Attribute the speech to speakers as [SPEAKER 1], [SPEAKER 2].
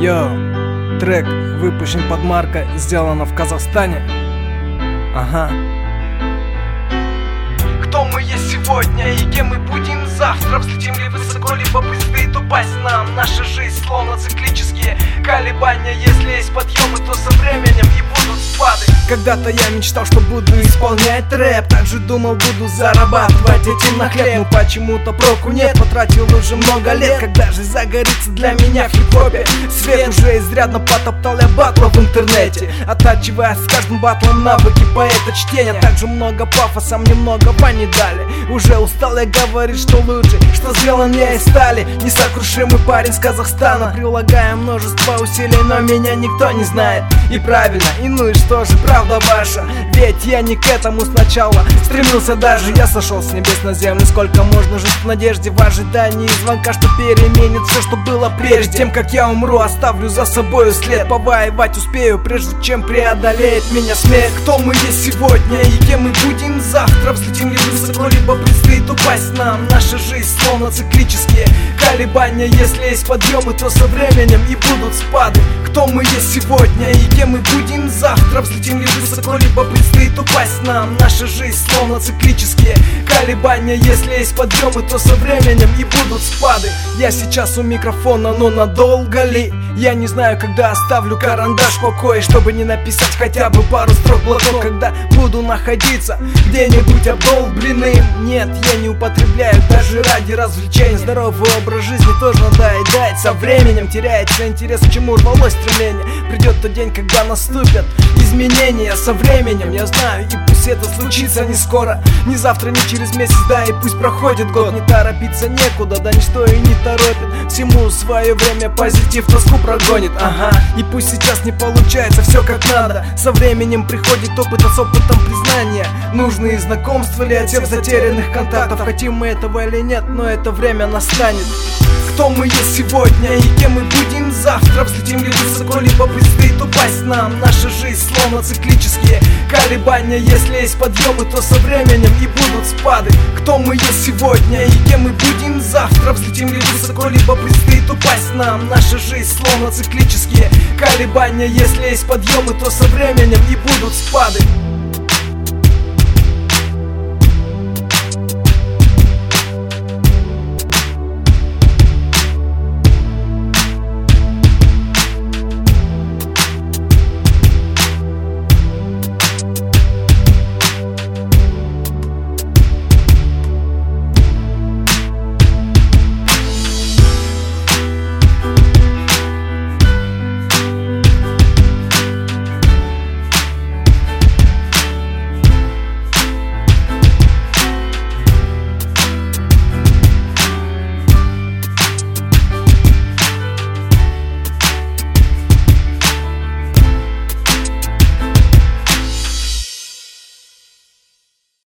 [SPEAKER 1] Йоу, трек выпущен под маркой, сделано в Казахстане. Ага.
[SPEAKER 2] Кто мы есть сегодня и кем мы будем завтра? Взлетим ли высоко, либо предстоит упасть нам? Наша жизнь словно циклические колебания. Если есть подъемы, то со временем и будут спады.
[SPEAKER 1] Когда-то я мечтал, что буду исполнять рэп. Также думал, буду зарабатывать этим на хлеб. Но почему-то проку нет, потратил уже много лет. Когда же загорится для меня в хип-хопе свет? Уже изрядно потоптал я батла в интернете, оттачивая с каждым батлом навыки поэта чтения. Также много пафоса, мне много бани дали. Уже устал я говорить, что лучше, что сделан я из стали. Несокрушимый парень с Казахстана, прилагая множество усилий, но меня никто не знает. И правильно, и ну и что же, правда ваша? Ведь я не к этому сначала стремился даже. Я сошел с небес на землю, сколько можно жить в надежде, в ожидании звонка, что переменит все, что было прежде. Тем, как я умру, оставлю за собой след. Повоевать успею, прежде чем преодолеет меня смерть. Кто мы есть сегодня и кем мы будем завтра? Взлетим ли высоко, либо предстоит упасть нам? Наша жизнь словно циклические колебания. Если есть подъемы, то со временем и будут спады. Кто мы есть сегодня и кем мы будем завтра? Взлетим ли высоко, либо предстоит упасть нам? Наша жизнь словно циклические колебания. Если есть подъемы, то со временем и будут спады. Я сейчас у микрофона, но надолго ли? Я не знаю, когда оставлю карандаш в покое, чтобы не написать хотя бы пару строк в блокнот. Когда буду находиться где-нибудь обдолбленным. Нет, я не употребляю даже ради развлечения. Здоровый образ жизни тоже надоедает. Со временем теряется интерес, к чему рвалось стремление. Придет тот день, когда наступят изменения. Со временем, я знаю, и пусть это случится не скоро, не завтра, не через месяц, да и пусть проходит год. Не торопиться некуда, да ничто и не торопит. Всему свое время, позитив тоску прогонит. Ага, и пусть сейчас не получается все как надо, со временем приходит опыт, а с опытом признания. Нужные знакомства ли отец затерянных контактов? Хотим мы этого или нет, но это время настанет. Кто мы есть сегодня и кем мы будем завтра? Взлетим ли высоко, либо предстоит упасть нам? Наша жизнь словно циклические колебания. Если есть подъемы, то со временем и будут спады. Кто мы есть сегодня и кем мы будем завтра? Взлетим ли высоко, либо предстоит упасть нам? Наша жизнь словно циклические колебания. Если есть подъемы, то со временем и будут спады.